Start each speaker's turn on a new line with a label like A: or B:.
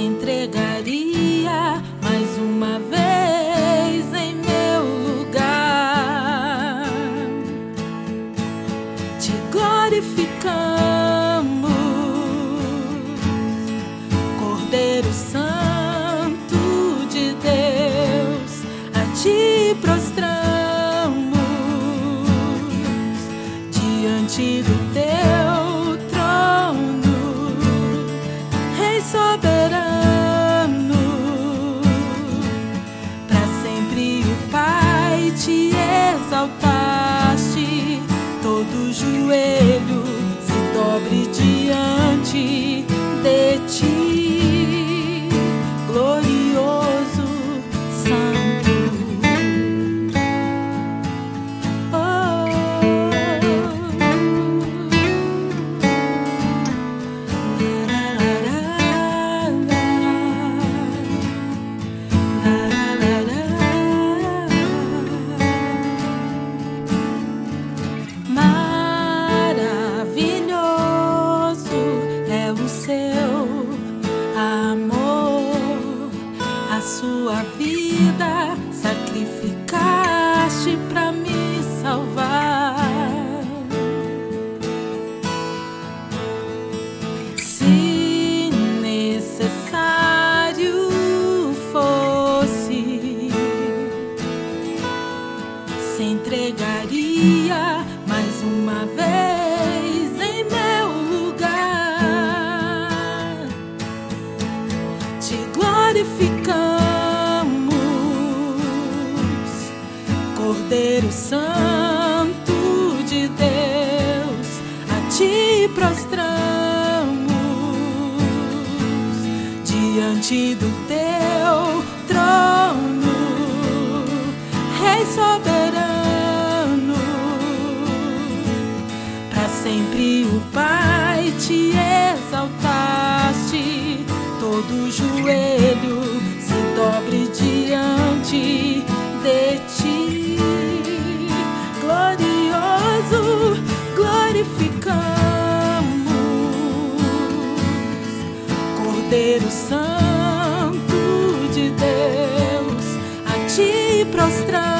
A: entregaria mais uma vez em meu lugar. Te glorificamos, Cordeiro Santo de Deus, a ti prostramos diante do teu trono, Rei soberano. Para sempre o Pai te exaltaste, todo joelho se dobre diante de ti, glorioso Santo. Sua vida sacrificaste para me salvar. Se necessário fosse, se entregaria mais uma vez em meu lugar. Te glorificamos, Cordeiro Santo de Deus, a ti prostramos diante do teu trono, Rei soberano. Para sempre o Pai te exaltaste, todo joelho se dobre diante de ti, glorioso, glorificamos, Cordeiro Santo de Deus, a ti prostramos